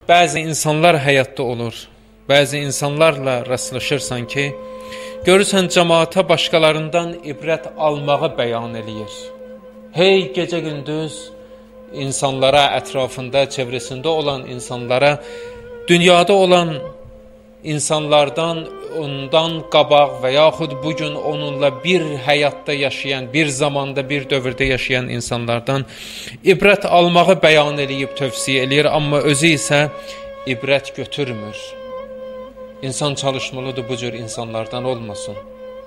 Bəzi insanlar həyatda olur. Bəzi insanlarla rastlaşırsan ki, görürsən cəmaata başqalarından ibrət almağı bəyan eləyir. Hey gecə gündüz insanlara, ətrafında, çevresində olan insanlara, dünyada olan insanlardan, ondan qabaq və yaxud bugün onunla bir həyatda yaşayan, bir zamanda, bir dövrdə yaşayan insanlardan ibrət almağı bəyan eləyib, tövsiyə eləyir, amma özü isə ibrət götürmür. İnsan çalışmalıdır bu cür insanlardan olmasın.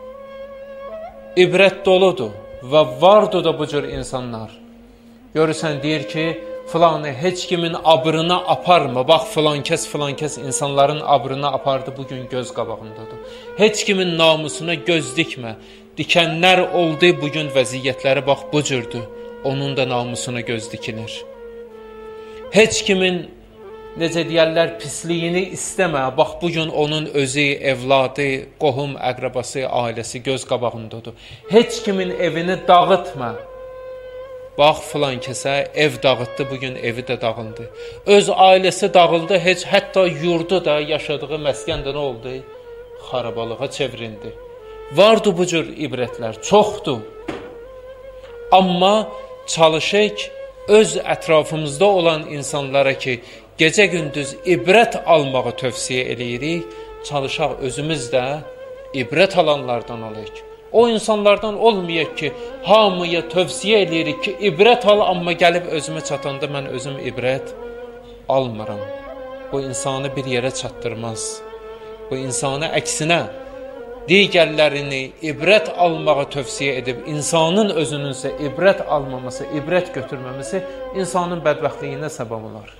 İbrət doludur və vardır da bu cür insanlar. Görürsən, deyir ki, filanı heç kimin abrına aparma. Bax, filan kəs insanların abrına apardı, bugün göz qabağındadır. Heç kimin namusuna göz dikmə. Dikənlər oldu, bugün vəziyyətləri bax bu cürdür. Onun da namusuna göz dikilir. Heç kimin, necə deyərlər, pisliyini istəmə. Bax, bugün onun özü, evladı, qohum, əqrabası, ailəsi göz qabağındadır. Heç kimin evini dağıtma. Bax, filan kəsə ev dağıtdı, bugün evi də dağıldı. Öz ailəsi dağıldı, hətta yurdu da, yaşadığı məskən də nə oldu? Xarabalığa çevrildi. Vardı bu cür ibrətlər, çoxdur. Amma çalışıq öz ətrafımızda olan insanlara ki, gecə-gündüz ibrət almağı tövsiyə eləyirik, çalışaq özümüz də ibrət alanlardan olaq. O insanlardan olmayaq ki, hamıya tövsiyə eləyirik ki, ibrət al, amma gəlib özümə çatanda mən özüm ibrət almıram. Bu insanı bir yerə çatdırmaz. Bu insanı əksinə, digərlərini ibrət almağa tövsiyə edib, insanın özününsə ibrət almaması, ibrət götürməməsi insanın bədbəxtliyinə səbəb olar.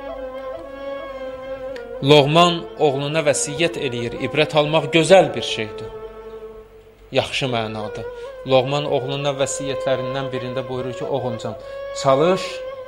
Loğman oğluna vəsiyyət eləyir, ibrət almaq gözəl bir şeydir. Yaxşı mənada. Loğman oğluna vəsiyyətlərindən birində buyurur ki, oğulcan, çalış,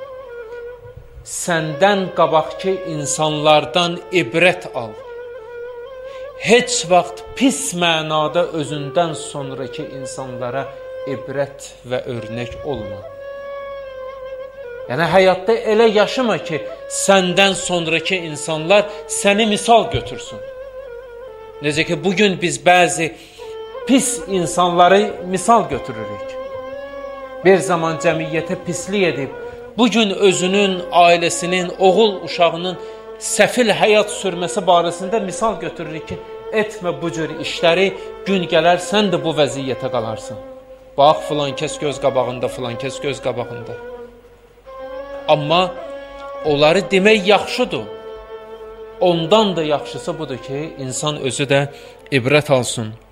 səndən qabaqki insanlardan ibrət al. Heç vaxt pis mənada özündən sonraki insanlara ibrət və örnək olma. Yəni, həyatda elə yaşama ki, səndən sonraki insanlar səni misal götürsün. Necə ki, bugün biz bəzi pis insanları misal götürürük. Bir zaman cəmiyyətə pislik edib, bugün özünün, ailəsinin, oğul uşağının səfil həyat sürməsi barəsində misal götürürük ki, etmə bu cür işləri, gün gələr, sən də bu vəziyyətə qalarsan. Bax, filan kəs göz qabağında, filan kəs göz qabağında. Amma onları demək yaxşıdır. Ondan da yaxşısı budur ki, insan özü də ibrət alsın.